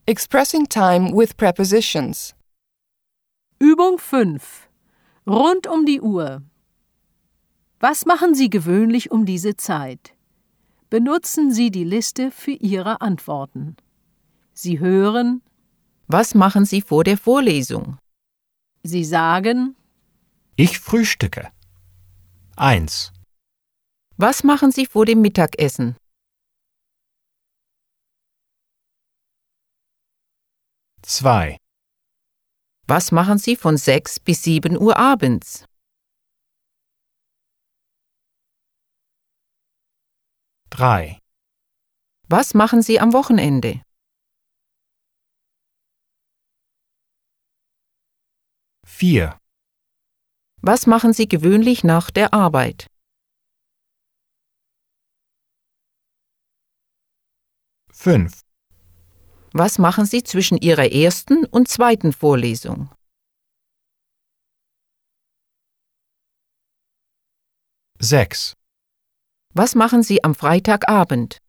Expressing time with prepositions. Übung 5. Rund um die Uhr. Was machen Sie gewöhnlich um diese Zeit? Benutzen Sie die Liste für Ihre Antworten. Sie hören, Was machen Sie vor der Vorlesung? Sie sagen, Ich frühstücke. 1, Was machen Sie vor dem Mittagessen? 2, Was machen Sie von 6 bis 7 Uhr abends? 3, Was machen Sie am Wochenende? 4, Was machen Sie gewöhnlich nach der Arbeit? 5, Was machen Sie zwischen Ihrer ersten und zweiten Vorlesung? 6, Was machen Sie am Freitagabend?